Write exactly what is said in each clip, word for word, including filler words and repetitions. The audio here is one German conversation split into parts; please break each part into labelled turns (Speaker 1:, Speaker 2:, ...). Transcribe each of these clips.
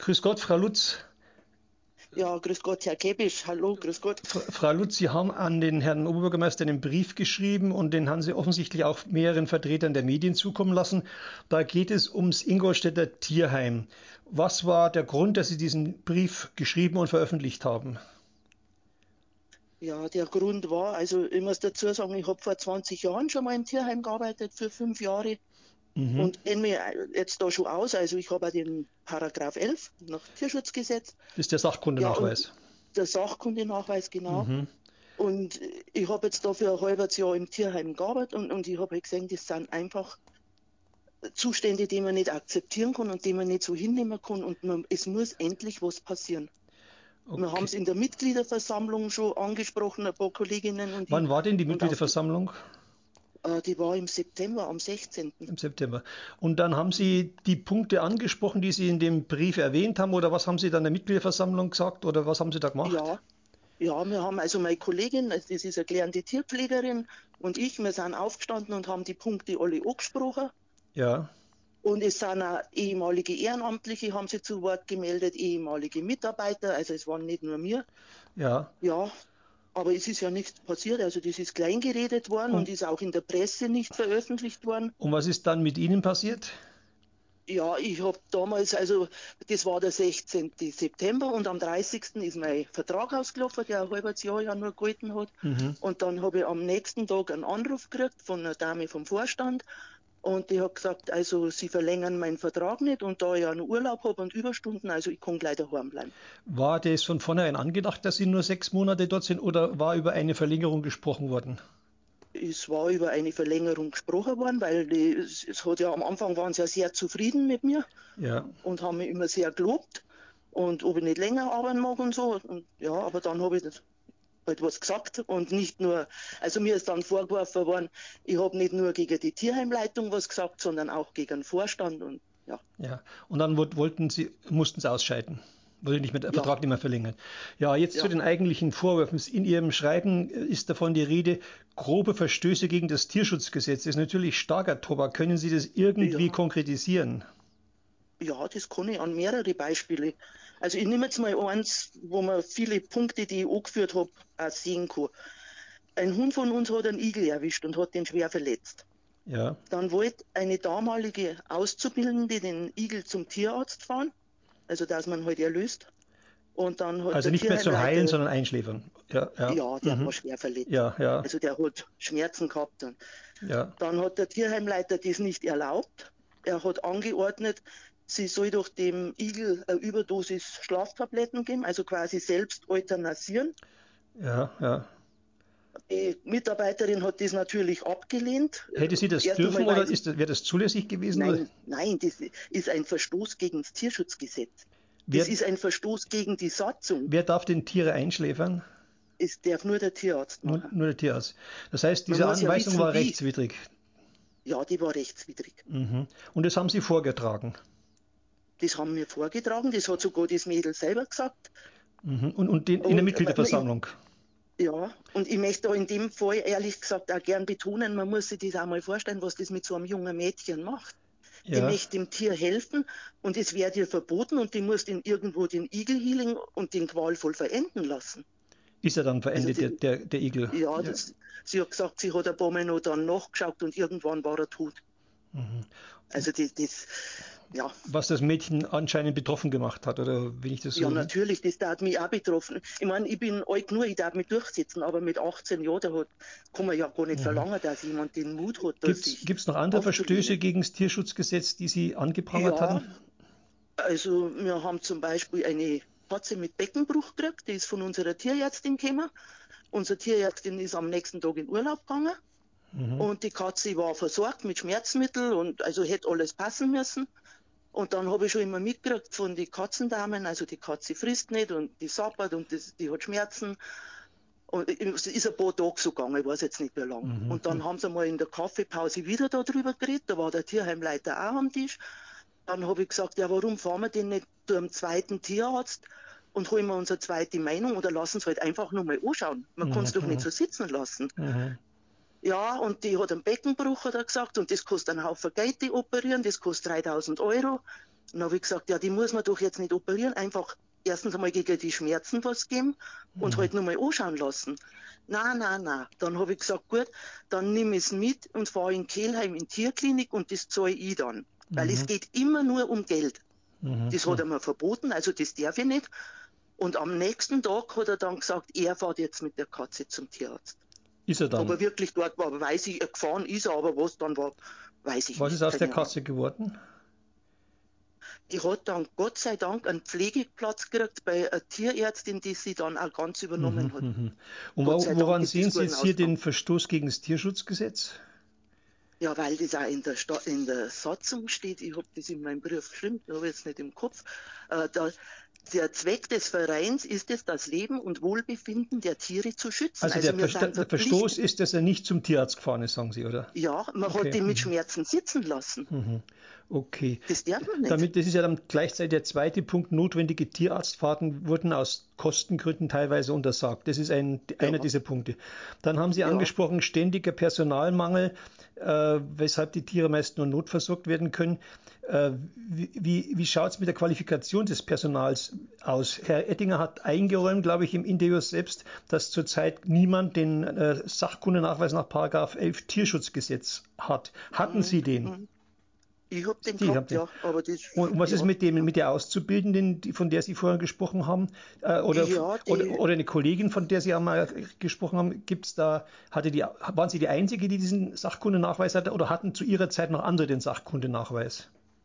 Speaker 1: Grüß Gott, Frau Lutz.
Speaker 2: Ja, grüß Gott, Herr Kebisch. Hallo, grüß Gott.
Speaker 1: Frau Lutz, Sie haben an den Herrn Oberbürgermeister einen Brief geschrieben und den haben Sie offensichtlich auch mehreren Vertretern der Medien zukommen lassen. Da geht es ums Ingolstädter Tierheim. Was war der Grund, dass Sie diesen Brief geschrieben und veröffentlicht haben?
Speaker 2: Ja, der Grund war, also ich muss dazu sagen, ich habe vor zwanzig Jahren schon mal im Tierheim gearbeitet, für fünf Jahre.
Speaker 1: Mhm.
Speaker 2: Und kenne mich jetzt da schon aus. Also ich habe auch den Paragraph elf nach Tierschutzgesetz.
Speaker 1: Das ist der
Speaker 2: Ja, und
Speaker 1: Sachkundenachweis.
Speaker 2: der Sachkundenachweis, genau.
Speaker 1: Mhm.
Speaker 2: Und ich habe jetzt da für ein halbes Jahr im Tierheim gearbeitet und, und ich habe halt gesehen, das sind einfach Zustände, die man nicht akzeptieren kann und die man nicht so hinnehmen kann. Und man, es muss endlich was passieren. Wir haben
Speaker 1: Okay.
Speaker 2: es in der Mitgliederversammlung schon angesprochen, ein paar Kolleginnen und ich.
Speaker 1: Wann war denn die
Speaker 2: Und auf die,
Speaker 1: Mitgliederversammlung?
Speaker 2: äh, die war im September, am sechzehnten.
Speaker 1: Im September. Und dann haben Sie die Punkte angesprochen, die Sie in dem Brief erwähnt haben, oder was haben Sie dann der Mitgliederversammlung gesagt, oder was haben Sie da gemacht?
Speaker 2: Ja, ja, wir haben also meine Kollegin, also das ist eine gelernte Tierpflegerin, und ich, wir sind aufgestanden und haben die Punkte alle angesprochen.
Speaker 1: Ja,
Speaker 2: Und es sind auch ehemalige Ehrenamtliche, haben sich zu Wort gemeldet, ehemalige Mitarbeiter, also es waren nicht nur wir.
Speaker 1: ja.
Speaker 2: Ja, aber es ist ja nichts passiert, also das ist klein geredet worden und
Speaker 1: Und,
Speaker 2: ist auch in der Presse nicht veröffentlicht worden.
Speaker 1: und was ist dann mit Ihnen passiert?
Speaker 2: Ja, ich habe damals, also das war der sechzehnten September und am dreißigsten ist mein Vertrag ausgelaufen, der ein halbes Jahr ja nur gehalten hat.
Speaker 1: Mhm.
Speaker 2: Und dann habe ich am nächsten Tag einen Anruf gekriegt von einer Dame vom Vorstand und die hat gesagt, also sie verlängern meinen Vertrag nicht und da ich ja einen Urlaub habe und Überstunden, also ich kann gleich daheim bleiben.
Speaker 1: War das von vornherein angedacht, dass Sie nur sechs Monate dort sind oder war über eine Verlängerung gesprochen worden?
Speaker 2: Es war über eine Verlängerung gesprochen worden, weil die, es, es hat ja am Anfang waren sie ja sehr zufrieden mit mir
Speaker 1: Ja,
Speaker 2: und haben mich immer sehr gelobt und ob ich nicht länger arbeiten mag und so. Und ja, aber dann habe ich das halt was gesagt und nicht nur, also mir ist dann vorgeworfen worden, ich habe nicht nur gegen die Tierheimleitung was gesagt, sondern auch gegen den Vorstand und ja,
Speaker 1: ja. Und dann wollten Sie, mussten Sie ausscheiden. Wurde nicht mehr, der
Speaker 2: ja,
Speaker 1: Vertrag nicht mehr verlängert. Ja, jetzt zu
Speaker 2: ja,
Speaker 1: den eigentlichen Vorwürfen. In Ihrem Schreiben ist davon die Rede, grobe Verstöße gegen das Tierschutzgesetz. Das ist natürlich starker Tobak. Können Sie das irgendwie
Speaker 2: ja,
Speaker 1: konkretisieren?
Speaker 2: ja, das kann ich an mehrere Beispiele. Also ich nehme jetzt mal eins, wo man viele Punkte, die ich angeführt habe, auch sehen kann. Ein Hund von uns hat einen Igel erwischt und hat den schwer verletzt.
Speaker 1: Ja.
Speaker 2: Dann wollte eine damalige Auszubildende den Igel zum Tierarzt fahren, also dass man halt erlöst. Und dann hat
Speaker 1: Also
Speaker 2: der
Speaker 1: nicht mehr zum Heilen,
Speaker 2: Tierheimleiter,
Speaker 1: sondern Einschläfern. Ja, ja.
Speaker 2: ja, der war
Speaker 1: Mhm.
Speaker 2: schwer verletzt.
Speaker 1: Ja, ja,
Speaker 2: Also der hat Schmerzen gehabt. Und
Speaker 1: ja.
Speaker 2: dann hat der Tierheimleiter das nicht erlaubt. Er hat angeordnet, sie soll doch dem Igel eine Überdosis Schlaftabletten geben, also quasi selbst euthanasieren.
Speaker 1: Ja, ja.
Speaker 2: Die Mitarbeiterin hat das natürlich abgelehnt.
Speaker 1: Hätte sie das
Speaker 2: Erst
Speaker 1: dürfen
Speaker 2: einmal,
Speaker 1: oder
Speaker 2: weil,
Speaker 1: ist, wäre das zulässig gewesen? Oder?
Speaker 2: nein, nein, das ist ein Verstoß gegen das Tierschutzgesetz. Das
Speaker 1: Wer,
Speaker 2: ist ein Verstoß gegen die Satzung.
Speaker 1: wer darf denn Tiere einschläfern?
Speaker 2: Es darf nur der Tierarzt
Speaker 1: Nur,
Speaker 2: machen.
Speaker 1: nur der Tierarzt. Das heißt,
Speaker 2: Man
Speaker 1: diese
Speaker 2: muss ja
Speaker 1: Anweisung
Speaker 2: wissen,
Speaker 1: war
Speaker 2: wie.
Speaker 1: rechtswidrig.
Speaker 2: Ja, die war rechtswidrig.
Speaker 1: Mhm. Und das haben Sie vorgetragen.
Speaker 2: Das haben wir vorgetragen, das hat sogar das Mädel selber gesagt.
Speaker 1: Mhm. Und, und den, in der
Speaker 2: Und äh,
Speaker 1: Mitgliederversammlung.
Speaker 2: ja, und ich möchte da in dem Fall ehrlich gesagt auch gern betonen, man muss sich das auch mal vorstellen, was das mit so einem jungen Mädchen macht. Die
Speaker 1: Ja.
Speaker 2: möchte dem Tier helfen und es wird ihr verboten und die muss den irgendwo den Igel healing und den qualvoll verenden lassen.
Speaker 1: Ist er dann
Speaker 2: Also
Speaker 1: verendet, der,
Speaker 2: die,
Speaker 1: der, der Igel?
Speaker 2: ja,
Speaker 1: Ja.
Speaker 2: das, sie hat gesagt, sie hat ein paar Mal noch dann nachgeschaut und irgendwann war er tot.
Speaker 1: Mhm.
Speaker 2: Also das, das ja,
Speaker 1: Was das Mädchen anscheinend betroffen gemacht hat, oder wenn ich das
Speaker 2: ja,
Speaker 1: so.
Speaker 2: natürlich, das hat mich auch betroffen. Ich meine, ich bin alt genug, ich darf mich durchsetzen, aber mit achtzehn Jahren, da hat, kann man ja gar nicht
Speaker 1: Mhm.
Speaker 2: verlangen, dass jemand den Mut hat, da
Speaker 1: Gibt
Speaker 2: sich
Speaker 1: es noch andere Verstöße
Speaker 2: aufzulehnen.
Speaker 1: gegen das Tierschutzgesetz, die Sie angeprangert hatten?
Speaker 2: Ja, also wir haben zum Beispiel eine Katze mit Beckenbruch gekriegt, die ist von unserer Tierärztin gekommen. Unsere Tierärztin ist am nächsten Tag in Urlaub gegangen
Speaker 1: Mhm.
Speaker 2: und die Katze war versorgt mit Schmerzmittel und also hätte alles passen müssen. Und dann habe ich schon immer mitgekriegt von den Katzendamen, also die Katze frisst nicht und die sappert und das, die hat Schmerzen. Und es ist ein paar Tage so gegangen, ich weiß jetzt nicht wie lang.
Speaker 1: Mhm.
Speaker 2: Und dann haben sie mal in der Kaffeepause wieder darüber geredet, da war der Tierheimleiter auch am Tisch. Dann habe ich gesagt, ja, warum fahren wir denn nicht zu einem zweiten Tierarzt und holen wir unsere zweite Meinung oder lassen es halt einfach nur mal anschauen. Man kann es doch nicht
Speaker 1: Mhm.
Speaker 2: so sitzen lassen.
Speaker 1: Mhm.
Speaker 2: Ja, und die hat einen Beckenbruch, hat er gesagt, und das kostet einen Haufen Geld, die operieren, das kostet dreitausend Euro. Dann habe ich gesagt, ja, die muss man doch jetzt nicht operieren, einfach erstens einmal gegen die Schmerzen was geben und
Speaker 1: Mhm.
Speaker 2: halt nur mal anschauen lassen. Na, na, na. Dann habe ich gesagt, gut, dann nehme ich es mit und fahre in Kelheim in die Tierklinik und das zahle ich dann. Weil es
Speaker 1: Mhm.
Speaker 2: geht immer nur um Geld.
Speaker 1: Mhm.
Speaker 2: Das hat
Speaker 1: Mhm.
Speaker 2: er mir verboten, also das darf ich nicht. Und am nächsten Tag hat er dann gesagt, er fährt jetzt mit der Katze zum Tierarzt.
Speaker 1: Ist er
Speaker 2: Ob
Speaker 1: dann?
Speaker 2: er wirklich dort war, weiß ich, er gefahren ist er, aber was dann war, weiß ich
Speaker 1: Was ist
Speaker 2: nicht,
Speaker 1: aus der
Speaker 2: keine Ahnung.
Speaker 1: Katze geworden?
Speaker 2: Die hat dann Gott sei Dank einen Pflegeplatz gekriegt bei einer Tierärztin, die sie dann auch ganz
Speaker 1: Mhm.
Speaker 2: übernommen hat.
Speaker 1: Mhm. Und
Speaker 2: Gott
Speaker 1: wo-
Speaker 2: sei Dank
Speaker 1: woran
Speaker 2: ist
Speaker 1: sehen
Speaker 2: das
Speaker 1: Sie
Speaker 2: gut
Speaker 1: jetzt hier den
Speaker 2: ausgegangen.
Speaker 1: Verstoß gegen das Tierschutzgesetz?
Speaker 2: Ja, weil das auch in der, Sta in der Satzung steht, ich habe das in meinem Brief geschrieben, da habe ich jetzt nicht im Kopf, äh, da, der Zweck des Vereins ist es, das Leben und Wohlbefinden der Tiere zu schützen.
Speaker 1: Also der,
Speaker 2: Also wir
Speaker 1: Ver-
Speaker 2: sind
Speaker 1: der Verstoß
Speaker 2: verpflichtet.
Speaker 1: ist, dass er nicht zum Tierarzt gefahren ist, sagen Sie, oder?
Speaker 2: Ja, man hat
Speaker 1: Okay.
Speaker 2: ihn mit
Speaker 1: Mhm.
Speaker 2: Schmerzen sitzen lassen.
Speaker 1: Mhm. Okay.
Speaker 2: Das darf man nicht.
Speaker 1: Damit, das ist ja dann gleichzeitig der zweite Punkt. Notwendige Tierarztfahrten wurden aus Kostengründen teilweise untersagt. Das ist ein,
Speaker 2: Ja,
Speaker 1: einer dieser Punkte. Dann haben Sie
Speaker 2: ja.
Speaker 1: angesprochen, ständiger Personalmangel, äh, weshalb die Tiere meist nur notversorgt werden können. Äh, wie wie, wie schaut es mit der Qualifikation des Personals aus? Herr Ettinger hat eingeräumt, glaube ich, im Interview selbst, dass zurzeit niemand den äh, Sachkundennachweis nach Paragraph elf Tierschutzgesetz hat. Hatten
Speaker 2: Mm,
Speaker 1: Sie den?
Speaker 2: mm. Ich hab den
Speaker 1: Sie haben
Speaker 2: gehabt,
Speaker 1: den.
Speaker 2: ja, aber das,
Speaker 1: Und was ist
Speaker 2: ja,
Speaker 1: mit dem,
Speaker 2: ja.
Speaker 1: mit der Auszubildenden, die, von der Sie vorher gesprochen haben, äh, oder,
Speaker 2: Ja,
Speaker 1: oder,
Speaker 2: die,
Speaker 1: oder eine Kollegin, von der Sie einmal gesprochen haben, gibt's da, hatte die, waren Sie die Einzige, die diesen Sachkundenachweis hatte, oder hatten zu Ihrer Zeit noch andere den Sachkundenachweis?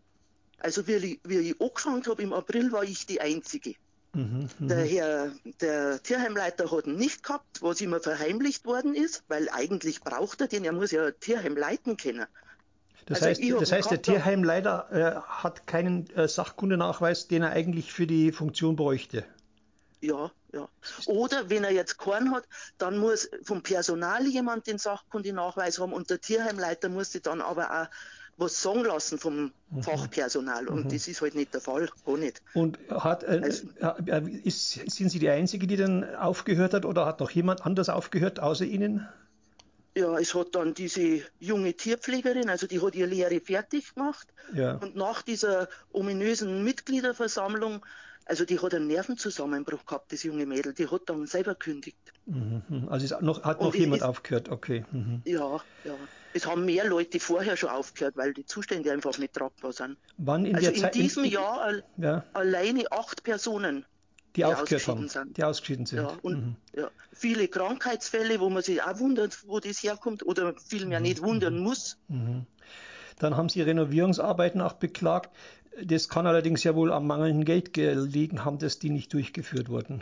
Speaker 2: also wie ich, wie ich angefangen habe im April, war ich die Einzige.
Speaker 1: Mhm,
Speaker 2: Der
Speaker 1: mhm.
Speaker 2: Herr, der Tierheimleiter hat ihn nicht gehabt, was immer verheimlicht worden ist, weil eigentlich braucht er den, er muss ja ein Tierheim leiten können.
Speaker 1: Das
Speaker 2: Also
Speaker 1: heißt,
Speaker 2: ich habe
Speaker 1: das
Speaker 2: ihn
Speaker 1: heißt, der
Speaker 2: gehabt, da,
Speaker 1: Tierheimleiter äh, hat keinen äh, Sachkundenachweis, den er eigentlich für die Funktion bräuchte.
Speaker 2: ja, ja. Oder wenn er jetzt keinen hat, dann muss vom Personal jemand den Sachkundenachweis haben und der Tierheimleiter muss sich dann aber auch was sagen lassen vom Fachpersonal. Und
Speaker 1: Mhm.
Speaker 2: das ist halt nicht der Fall, gar nicht.
Speaker 1: Und hat, äh,
Speaker 2: Also
Speaker 1: äh, ist, sind Sie die Einzige, die dann aufgehört hat, oder hat noch jemand anders aufgehört außer Ihnen?
Speaker 2: ja, es hat dann diese junge Tierpflegerin, also die hat ihre Lehre fertig gemacht.
Speaker 1: Ja.
Speaker 2: Und nach dieser ominösen Mitgliederversammlung, also die hat einen Nervenzusammenbruch gehabt, das junge Mädel, die hat dann selber kündigt.
Speaker 1: Mhm. Also ist noch, hat noch
Speaker 2: Und es
Speaker 1: jemand
Speaker 2: ist,
Speaker 1: aufgehört, okay. Mhm.
Speaker 2: ja, ja, es haben mehr Leute vorher schon aufgehört, weil die Zustände einfach nicht tragbar sind.
Speaker 1: Wann in
Speaker 2: Also
Speaker 1: der
Speaker 2: in
Speaker 1: Zeit, in,
Speaker 2: diesem Jahr al
Speaker 1: ja,
Speaker 2: alleine acht Personen,
Speaker 1: die
Speaker 2: die
Speaker 1: aufgehört haben,
Speaker 2: ausgeschieden sind.
Speaker 1: die ausgeschieden
Speaker 2: Ja,
Speaker 1: sind.
Speaker 2: und
Speaker 1: Mhm.
Speaker 2: ja, viele Krankheitsfälle, wo man sich auch wundert, wo das herkommt oder vielmehr nicht wundern muss.
Speaker 1: Mhm. Dann haben Sie Renovierungsarbeiten auch beklagt. Das kann allerdings ja wohl am mangelnden Geld gelegen haben, dass die nicht durchgeführt wurden.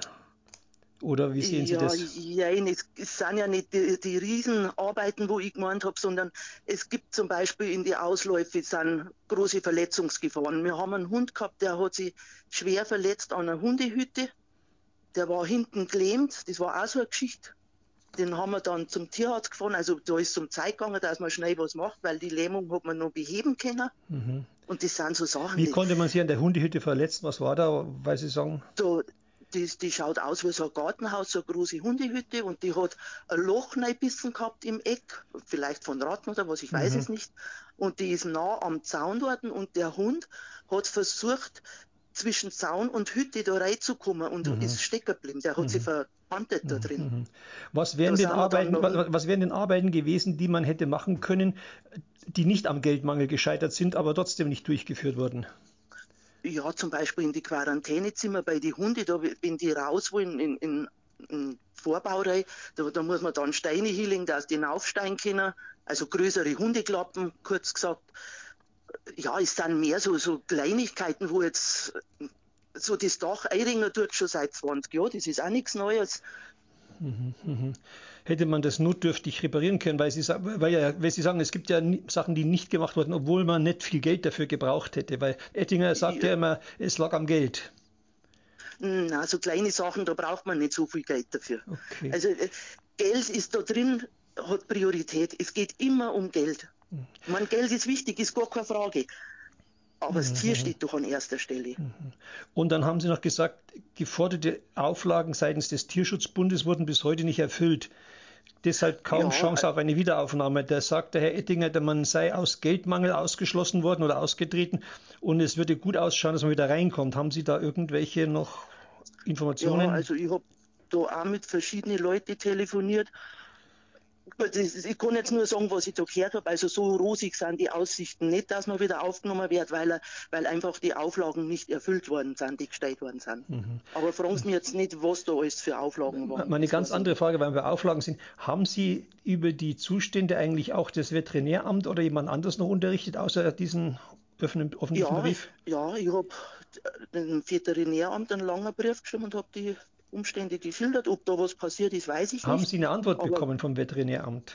Speaker 1: Oder wie sehen Sie
Speaker 2: Ja,
Speaker 1: das?
Speaker 2: ja, es, es sind ja nicht die, die Riesenarbeiten, wo ich gemeint habe, sondern es gibt zum Beispiel in die Ausläufe sind große Verletzungsgefahren. Wir haben einen Hund gehabt, der hat sich schwer verletzt an einer Hundehütte. Der war hinten gelähmt. Das war auch so eine Geschichte. Den haben wir dann zum Tierarzt gefahren. Also da ist zum Zeit gegangen, dass man schnell was macht, weil die Lähmung hat man noch beheben können.
Speaker 1: Mhm.
Speaker 2: Und das sind so Sachen,
Speaker 1: Wie
Speaker 2: die,
Speaker 1: konnte man Sie an der Hundehütte verletzen? Was war da, weil Sie sagen?
Speaker 2: da, die, die schaut aus wie so ein Gartenhaus, so eine große Hundehütte und die hat ein Loch reingebissen gehabt im Eck, vielleicht von Ratten oder was, ich weiß
Speaker 1: Mhm.
Speaker 2: es nicht. Und die ist nah am Zaun dort und der Hund hat versucht, zwischen Zaun und Hütte da reinzukommen und
Speaker 1: Mhm.
Speaker 2: ist stecken geblieben. Der hat sich
Speaker 1: Mhm.
Speaker 2: verpantet da drin.
Speaker 1: Mhm. Was wären
Speaker 2: Da
Speaker 1: denn
Speaker 2: sind wir dann
Speaker 1: Arbeiten,
Speaker 2: noch hin.
Speaker 1: wa- was wären denn Arbeiten gewesen, die man hätte machen können, die nicht am Geldmangel gescheitert sind, aber trotzdem nicht durchgeführt wurden?
Speaker 2: Ja, zum Beispiel in die Quarantänezimmer bei den Hunden, da, wenn die raus wollen in, in, in Vorbauerei, da, da muss man dann Steine hinlegen, dass die hinaufsteigen können. Also größere Hundeklappen, kurz gesagt. Ja, es sind mehr so, so Kleinigkeiten, wo jetzt so das Dach Eiringer tut schon seit zwanzig Jahren, das ist auch nichts Neues.
Speaker 1: Mhm, mhm. Hätte man das notdürftig reparieren können, weil Sie, weil ja, weil Sie sagen, es gibt ja Sachen, die nicht gemacht wurden, obwohl man nicht viel Geld dafür gebraucht hätte, weil Ettinger sagt ja immer, es lag am Geld.
Speaker 2: Na, so kleine Sachen, da braucht man nicht so viel Geld dafür.
Speaker 1: Okay.
Speaker 2: Also äh, Geld ist da drin, hat Priorität. Es geht immer um Geld. Ich meine, Geld ist wichtig, ist gar keine Frage. Aber das Tier
Speaker 1: Mhm.
Speaker 2: steht doch an erster Stelle.
Speaker 1: Und dann haben Sie noch gesagt, geforderte Auflagen seitens des Tierschutzbundes wurden bis heute nicht erfüllt. Deshalb kaum
Speaker 2: Ja,
Speaker 1: Chance auf eine Wiederaufnahme. Da sagt der Herr Ettinger, man sei aus Geldmangel ausgeschlossen worden oder ausgetreten. und es würde gut ausschauen, dass man wieder reinkommt. Haben Sie da irgendwelche noch Informationen?
Speaker 2: Ja, also ich habe da auch mit verschiedenen Leuten telefoniert. Gut, das ist- Ich kann jetzt nur sagen, was ich da gehört habe. Also so rosig sind die Aussichten nicht, dass man wieder aufgenommen wird, weil, er, weil einfach die Auflagen nicht erfüllt worden sind, die gestellt worden sind. Aber fragen Sie mich jetzt nicht, was da alles für Auflagen waren.
Speaker 1: Meine
Speaker 2: Das
Speaker 1: ganz
Speaker 2: weiß ich
Speaker 1: andere
Speaker 2: nicht.
Speaker 1: Frage, weil wir bei Auflagen sind, haben Sie über die Zustände eigentlich auch das Veterinäramt oder jemand anderes noch unterrichtet, außer diesen öffnen, öffentlichen
Speaker 2: Ja,
Speaker 1: Brief?
Speaker 2: ja, ich habe dem Veterinäramt einen langen Brief geschrieben und habe die Umstände geschildert. Ob da was passiert ist, weiß ich
Speaker 1: Haben
Speaker 2: nicht.
Speaker 1: Sie eine Antwort
Speaker 2: Aber
Speaker 1: bekommen vom Veterinäramt?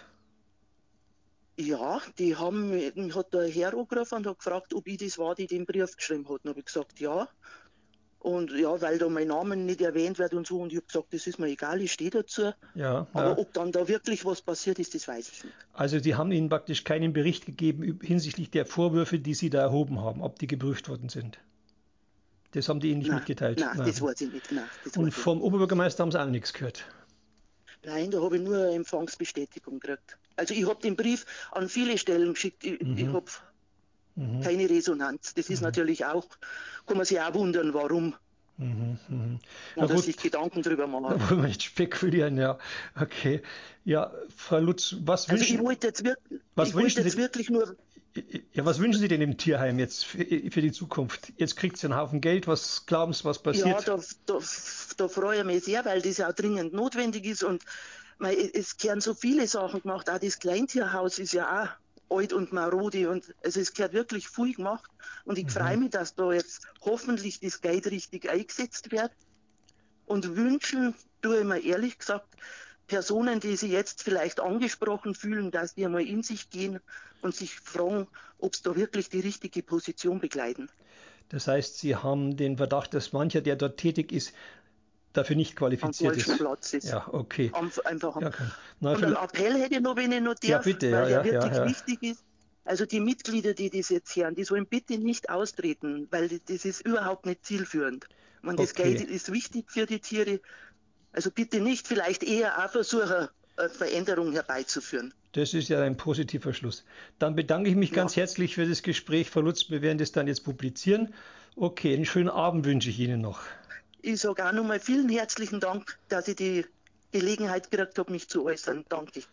Speaker 2: ja, die haben, mich mich hat da ein Herr angerufen und hat gefragt, ob ich das war, die den Brief geschrieben hat. Dann habe ich gesagt, ja. Und ja, weil da mein Name nicht erwähnt wird und so. Und ich habe gesagt, das ist mir egal, ich stehe dazu.
Speaker 1: Ja,
Speaker 2: Aber
Speaker 1: ja.
Speaker 2: ob dann da wirklich was passiert ist, das weiß ich nicht.
Speaker 1: Also Sie haben Ihnen praktisch keinen Bericht gegeben üb- hinsichtlich der Vorwürfe, die Sie da erhoben haben, ob die geprüft worden sind. Das haben die Ihnen nicht
Speaker 2: Nein,
Speaker 1: mitgeteilt.
Speaker 2: nein, das
Speaker 1: Nein.
Speaker 2: weiß ich nicht. Nein, das
Speaker 1: Und
Speaker 2: weiß ich
Speaker 1: vom
Speaker 2: nicht.
Speaker 1: Oberbürgermeister haben Sie auch nichts gehört.
Speaker 2: Nein, da habe ich nur eine Empfangsbestätigung gekriegt. Also ich habe den Brief an viele Stellen geschickt. Ich, ich habe
Speaker 1: Mhm.
Speaker 2: keine Resonanz. Das ist natürlich auch, kann man sich auch wundern, warum.
Speaker 1: Mhm. Mhm. Na
Speaker 2: Oder sich
Speaker 1: gut,
Speaker 2: Gedanken drüber
Speaker 1: da
Speaker 2: machen.
Speaker 1: wollen wir nicht spekulieren, ja. Okay. Ja, Frau Lutz, was
Speaker 2: Also ich
Speaker 1: wünschen,
Speaker 2: wollte jetzt, wirk
Speaker 1: was
Speaker 2: ich wollte
Speaker 1: wünschen
Speaker 2: jetzt
Speaker 1: Sie,
Speaker 2: wirklich nur,
Speaker 1: ja, was wünschen Sie denn im Tierheim jetzt für, für die Zukunft? Jetzt kriegt sie einen Haufen Geld. Was glauben Sie, was
Speaker 2: ja,
Speaker 1: passiert?
Speaker 2: da, da, da freue ich mich sehr, weil das auch dringend notwendig ist. Und mei, es gehören so viele Sachen gemacht. Auch das Kleintierhaus ist ja auch alt und marode. Und also es gehört wirklich viel gemacht. Und ich freue mich, dass da jetzt hoffentlich das Geld richtig eingesetzt wird. Und wünschen, tue ich mir ehrlich gesagt, Personen, die sich jetzt vielleicht angesprochen fühlen, dass die einmal in sich gehen und sich fragen, ob sie da wirklich die richtige Position begleiten.
Speaker 1: Das heißt, Sie haben den Verdacht, dass mancher, der dort tätig ist, dafür nicht
Speaker 2: Am
Speaker 1: qualifiziert
Speaker 2: falschen
Speaker 1: ist.
Speaker 2: Platz ist.
Speaker 1: Ja, okay.
Speaker 2: Am, einfach.
Speaker 1: Ja, kann. Na,
Speaker 2: Und einen
Speaker 1: vielleicht,
Speaker 2: Appell hätte ich noch, wenn ich noch
Speaker 1: ja,
Speaker 2: darf,
Speaker 1: bitte, ja,
Speaker 2: weil der
Speaker 1: ja, ja,
Speaker 2: wirklich
Speaker 1: ja.
Speaker 2: wichtig ist. Also die Mitglieder, die das jetzt hören, die sollen bitte nicht austreten, weil das ist überhaupt nicht zielführend. Man, das Geld
Speaker 1: Okay.
Speaker 2: ist wichtig für die Tiere. Also bitte nicht, vielleicht eher auch versuchen, eine Veränderung herbeizuführen.
Speaker 1: Das ist ja ein positiver Schluss. Dann bedanke ich mich
Speaker 2: Ja,
Speaker 1: ganz herzlich für das Gespräch, Frau Lutz. Wir werden das dann jetzt publizieren. Okay, einen schönen Abend wünsche ich Ihnen noch.
Speaker 2: ich sage auch nochmal vielen herzlichen Dank, dass ich die Gelegenheit gekriegt habe, mich zu äußern. Danke.